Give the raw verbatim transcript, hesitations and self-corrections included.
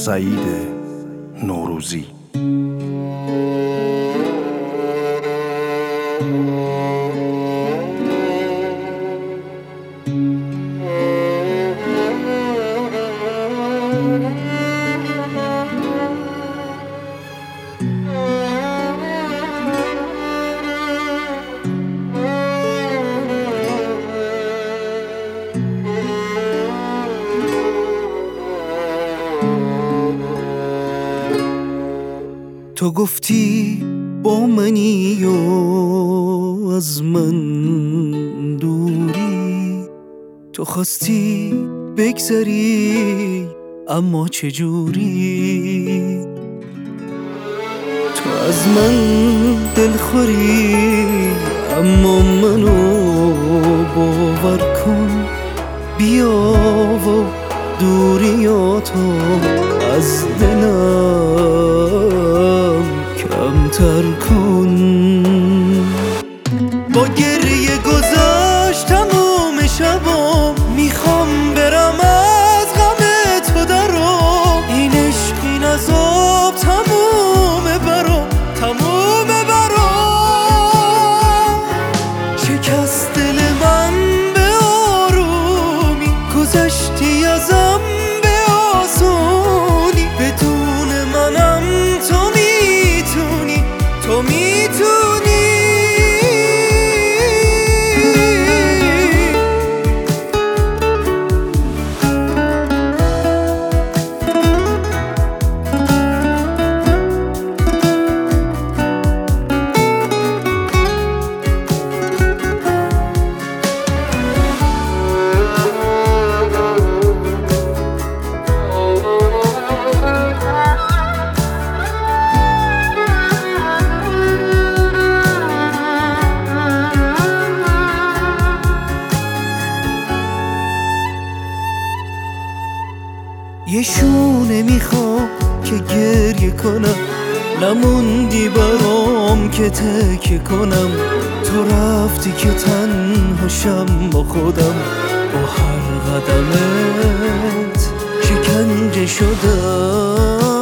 سعید نوروزی. تو گفتی با منی و از من دوری، تو خواستی بگذری اما چجوری؟ تو از من دلخوری اما منو باور کن، بیا و دوریاتو از دلم کمتر کن. با گریه گذشت تموم شبام، میخوام برم از غم تو درام، این عشق این عذاب تمومه برام، تمومه برام. شکست دل من به آرومی، گذشتی ازم به آسونی، بدون منم تو میتونی، تو میتونی. یه شونه میخوام که گریه کنم، نموندی برام که تکیه کنم. تو رفتی که تنها شم با خودم، با هر قدمت شکنجه شدم.